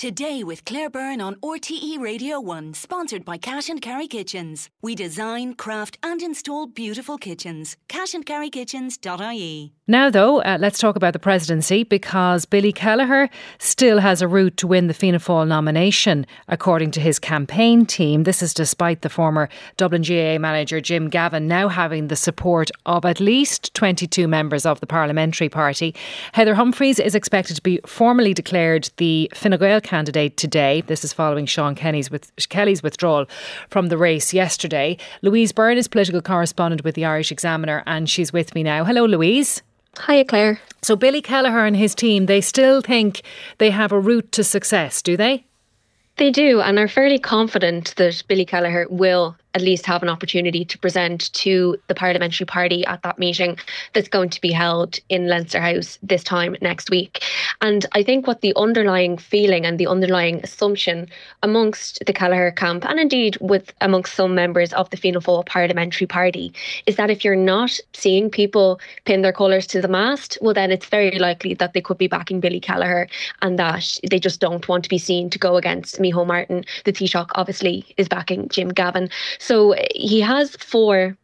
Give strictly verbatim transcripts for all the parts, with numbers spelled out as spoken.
Today with Claire Byrne on R T E Radio one, sponsored by Cash and Carry Kitchens. We design, craft and install beautiful kitchens. cash and carry kitchens dot I E. Now though, uh, let's talk about the presidency, because Billy Kelleher still has a route to win the Fianna Fáil nomination, according to his campaign team. This is despite the former Dublin G A A manager Jim Gavin now having the support of at least twenty-two members of the parliamentary party. Heather Humphreys is expected to be formally declared the Fine Gael candidate today. This is following Sean Kenny's with, Kelly's withdrawal from the race yesterday. Louise Byrne is political correspondent with the Irish Examiner, and she's with me now. Hello, Louise. Hiya, Claire. So Billy Kelleher and his team, they still think they have a route to success, do they? They do, and are fairly confident that Billy Kelleher will at least have an opportunity to present to the parliamentary party at that meeting that's going to be held in Leinster House this time next week. And I think what the underlying feeling and the underlying assumption amongst the Kelleher camp, and indeed with amongst some members of the Fianna Fáil parliamentary party, is that if you're not seeing people pin their colours to the mast, well then it's very likely that they could be backing Billy Kelleher, and that they just don't want to be seen to go against Micheál Martin. The Taoiseach obviously is backing Jim Gavin. So he has four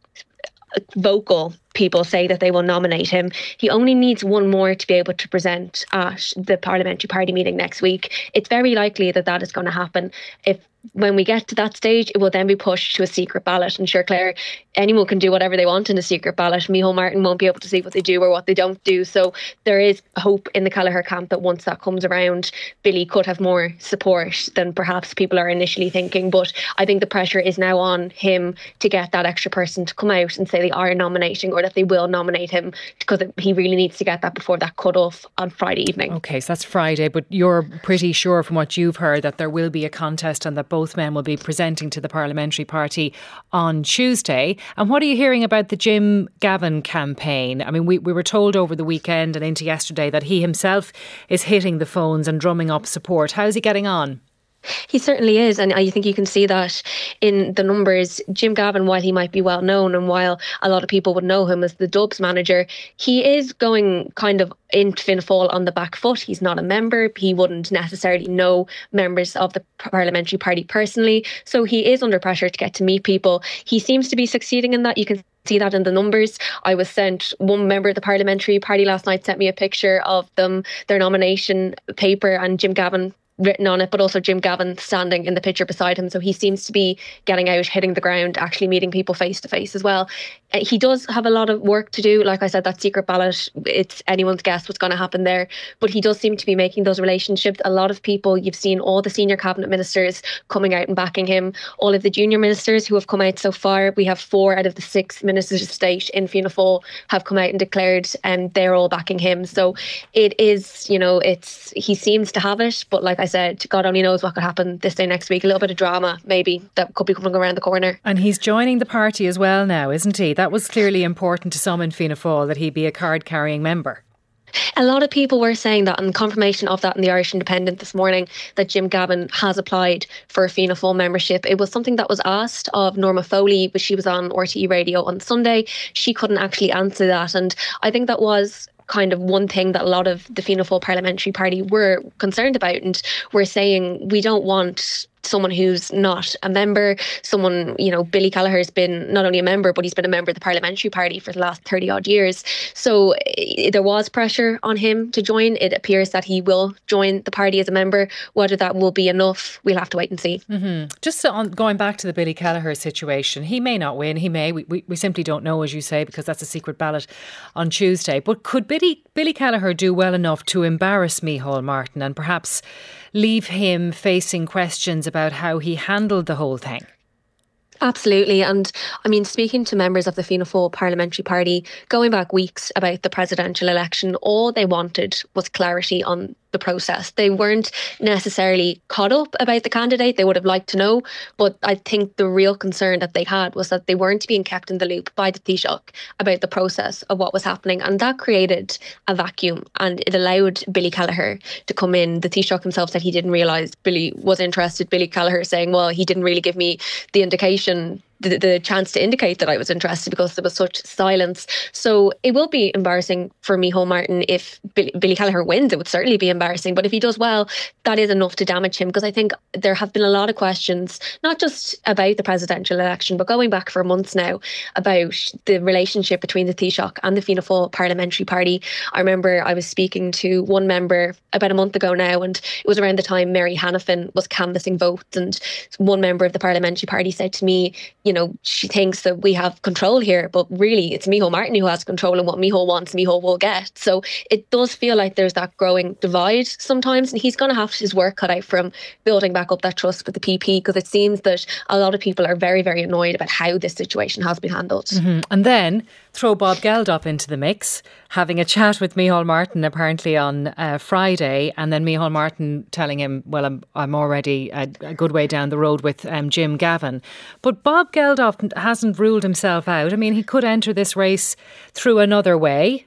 vocal people say that they will nominate him. He only needs one more to be able to present at the parliamentary party meeting next week. It's very likely that that is going to happen. If when we get to that stage, it will then be pushed to a secret ballot. And sure, Claire, anyone can do whatever they want in a secret ballot. Micheál Martin won't be able to see what they do or what they don't do. So there is hope in the Kelleher camp that once that comes around, Billy could have more support than perhaps people are initially thinking. But I think the pressure is now on him to get that extra person to come out and say they are nominating, or that they will nominate him, because he really needs to get that before that cut-off on Friday evening. OK, so that's Friday, but you're pretty sure from what you've heard that there will be a contest and that both men will be presenting to the parliamentary party on Tuesday. And what are you hearing about the Jim Gavin campaign? I mean, we, we were told over the weekend and into yesterday that he himself is hitting the phones and drumming up support. How's he getting on? He certainly is, and I think you can see that in the numbers. Jim Gavin, while he might be well known and while a lot of people would know him as the Dubs manager, he is going kind of into Fianna Fáil on the back foot. He's not a member. He wouldn't necessarily know members of the parliamentary party personally. So he is under pressure to get to meet people. He seems to be succeeding in that. You can see that in the numbers. I was sent, one member of the parliamentary party last night sent me a picture of them, their nomination paper, and Jim Gavin written on it, but also Jim Gavin standing in the picture beside him. So he seems to be getting out, hitting the ground, actually meeting people face to face as well. Uh, he does have a lot of work to do. Like I said, that secret ballot, it's anyone's guess what's going to happen there. But he does seem to be making those relationships. A lot of people, you've seen all the senior cabinet ministers coming out and backing him. All of the junior ministers who have come out so far, we have four out of the six ministers of state in Fianna Fáil have come out and declared, and they're all backing him. So it is, you know, it's he seems to have it. But like I said, God only knows what could happen this day next week. A little bit of drama maybe that could be coming around the corner. And he's joining the party as well now, isn't he? That was clearly important to some in Fianna Fáil, that he be a card carrying member. A lot of people were saying that, and confirmation of that in the Irish Independent this morning, that Jim Gavin has applied for a Fianna Fáil membership. It was something that was asked of Norma Foley, but she was on R T E Radio on Sunday. She couldn't actually answer that, and I think that was kind of one thing that a lot of the Fianna Fáil parliamentary party were concerned about, and were saying we don't want someone who's not a member, someone, you know, Billy Kelleher has been not only a member, but he's been a member of the parliamentary party for the last thirty odd years. So uh, there was pressure on him to join. It appears that he will join the party as a member. Whether that will be enough, we'll have to wait and see. Mm-hmm. Just on, going back to the Billy Kelleher situation, he may not win, he may. We, we, we simply don't know, as you say, because that's a secret ballot on Tuesday. But could Billy, Billy Kelleher do well enough to embarrass Micheál Martin and perhaps leave him facing questions about how he handled the whole thing? Absolutely. And I mean, speaking to members of the Fianna Fáil parliamentary party, going back weeks about the presidential election, all they wanted was clarity on the process. They weren't necessarily caught up about the candidate. They would have liked to know. But I think the real concern that they had was that they weren't being kept in the loop by the Taoiseach about the process of what was happening. And that created a vacuum, and it allowed Billy Kelleher to come in. The Taoiseach himself said he didn't realise Billy was interested. Billy Kelleher saying, well, he didn't really give me the indication the, the chance to indicate that I was interested because there was such silence. So it will be embarrassing for Micheál Martin if Billy, Billy Kelleher wins. It would certainly be embarrassing. But if he does well, that is enough to damage him, because I think there have been a lot of questions, not just about the presidential election, but going back for months now, about the relationship between the Taoiseach and the Fianna Fáil parliamentary party. I remember I was speaking to one member about a month ago now, and it was around the time Mary Hanafin was canvassing votes, and one member of the parliamentary party said to me, you know, she thinks that we have control here, but really it's Micheál Martin who has control, and what Micheál wants, Micheál will get. So it does feel like there's that growing divide sometimes, and he's going to have his work cut out from building back up that trust with the P P, because it seems that a lot of people are very, very annoyed about how this situation has been handled. Mm-hmm. And then throw Bob Geldof into the mix, having a chat with Micheál Martin apparently on uh, Friday, and then Micheál Martin telling him, well, I'm, I'm already a, a good way down the road with um, Jim Gavin. But Bob Geldof hasn't ruled himself out. I mean, he could enter this race through another way.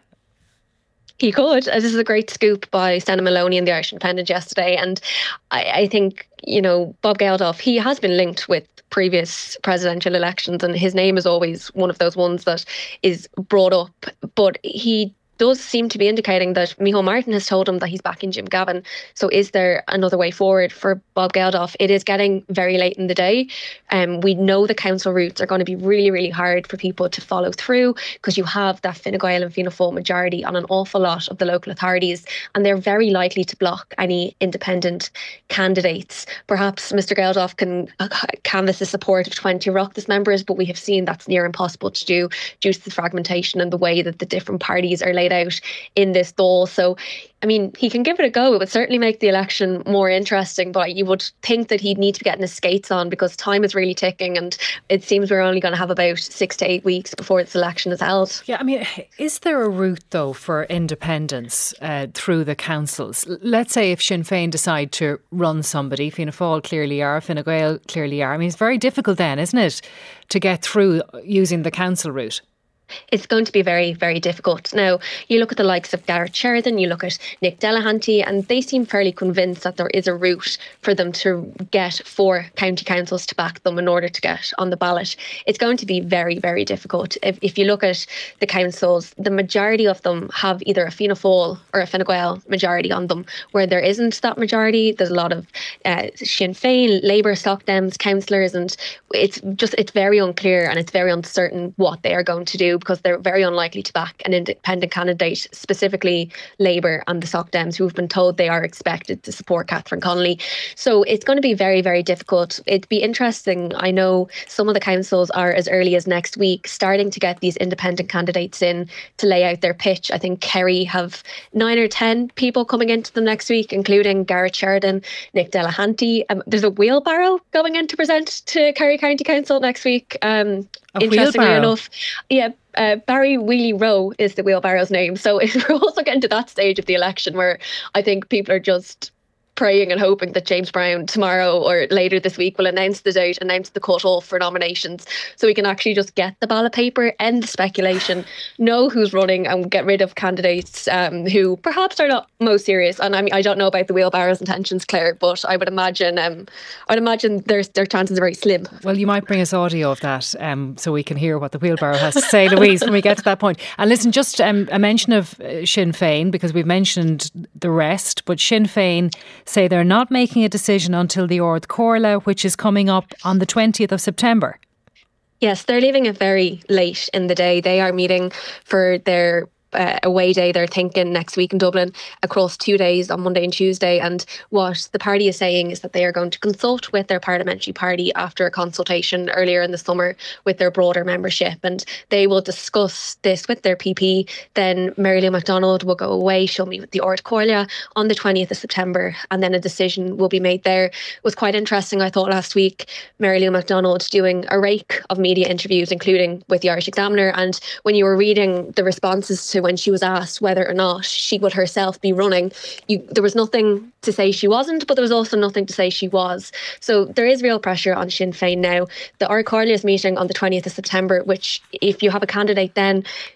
He could. This is a great scoop by Stena Maloney in the Irish Independent yesterday. And I, I think, you know, Bob Geldof, he has been linked with previous presidential elections, and his name is always one of those ones that is brought up. But he does seem to be indicating that Micheál Martin has told him that he's backing Jim Gavin. So is there another way forward for Bob Geldof? It is getting very late in the day. Um, we know the council routes are going to be really, really hard for people to follow through, because you have that Fine Gael and Fianna Fáil majority on an awful lot of the local authorities, and they're very likely to block any independent candidates. Perhaps Mr Geldof can uh, canvass the support of twenty Oireachtas members, but we have seen that's near impossible to do due to the fragmentation and the way that the different parties are laid out in this Dáil. So, I mean, he can give it a go. It would certainly make the election more interesting, but you would think that he'd need to be getting his skates on, because time is really ticking, and it seems we're only going to have about six to eight weeks before this election is held. Yeah, I mean, is there a route, though, for independence uh, through the councils? Let's say if Sinn Féin decide to run somebody, Fianna Fáil clearly are, Fine Gael clearly are. I mean, it's very difficult then, isn't it, to get through using the council route? It's going to be very, very difficult. Now, you look at the likes of Garrett Sheridan, you look at Nick Delahanty, and they seem fairly convinced that there is a route for them to get four county councils to back them in order to get on the ballot. It's going to be very, very difficult. If, if you look at the councils, the majority of them have either a Fianna Fáil or a Fine Gael majority on them. Where there isn't that majority, there's a lot of uh, Sinn Féin, Labour, Soc Dems, councillors, and it's just, it's very unclear and it's very uncertain what they are going to do, because they're very unlikely to back an independent candidate, specifically Labour and the Soc Dems, who have been told they are expected to support Catherine Connolly. So it's going to be very, very difficult. It'd be interesting. I know some of the councils are, as early as next week, starting to get these independent candidates in to lay out their pitch. I think Kerry have nine or ten people coming into them next week, including Garrett Sheridan, Nick Delahanty. Um, there's a wheelbarrow going in to present to Kerry County Council next week. Um, a interestingly wheelbarrow. enough, yeah. Uh, Barry Wheelie Rowe is the wheelbarrow's name. So we're also getting to that stage of the election where I think people are just praying and hoping that James Brown tomorrow or later this week will announce the date, announce the cut-off for nominations, so we can actually just get the ballot paper, end the speculation, know who's running, and get rid of candidates um, who perhaps are not most serious. And I mean, I don't know about the wheelbarrow's intentions, Claire, but I would imagine um, I'd imagine their, their chances are very slim. Well, you might bring us audio of that um, so we can hear what the wheelbarrow has to say, Louise, when we get to that point. And listen, just um, a mention of uh, Sinn Féin, because we've mentioned the rest, but Sinn Féin say they're not making a decision until the Ard Comhairle, which is coming up on the twentieth of September. Yes, they're leaving it very late in the day. They are meeting for their Uh, away day, they're thinking, next week in Dublin, across two days on Monday and Tuesday. And what the party is saying is that they are going to consult with their parliamentary party after a consultation earlier in the summer with their broader membership, and they will discuss this with their P P. Then Mary Lou McDonald will go away. She'll meet with the Ard Comhairle on the twentieth of September, and then a decision will be made there. It was quite interesting, I thought, last week, Mary Lou McDonald doing a rake of media interviews, including with the Irish Examiner, and when you were reading the responses to when she was asked whether or not she would herself be running, you, there was nothing to say she wasn't, but there was also nothing to say she was. So there is real pressure on Sinn Féin now. The Ard Comhairle is meeting on the twentieth of September, which, if you have a candidate then,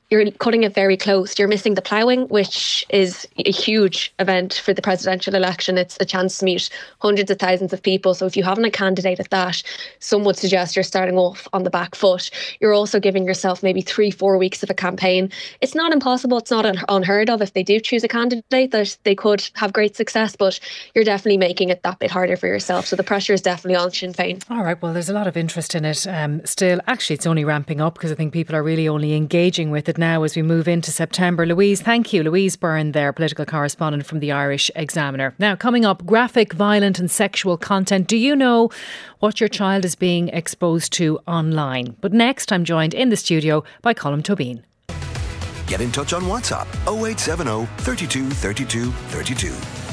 you're cutting it very close. You're missing the ploughing, which is a huge event for the presidential election. It's a chance to meet hundreds of thousands of people. So if you haven't a candidate at that, some would suggest you're starting off on the back foot. You're also giving yourself maybe three, four weeks of a campaign. It's not impossible. It's not un- unheard of if they do choose a candidate that they could have great success, but you're definitely making it that bit harder for yourself. So the pressure is definitely on Sinn Féin. All right, well, there's a lot of interest in it um, still. Actually, it's only ramping up because I think people are really only engaging with it now as we move into September. Louise, thank you. Louise Byrne there, political correspondent from the Irish Examiner. Now, coming up, graphic, violent and sexual content. Do you know what your child is being exposed to online? But next, I'm joined in the studio by Colm Tóibín. Get in touch on WhatsApp oh eight seven oh, three two, three two, three two.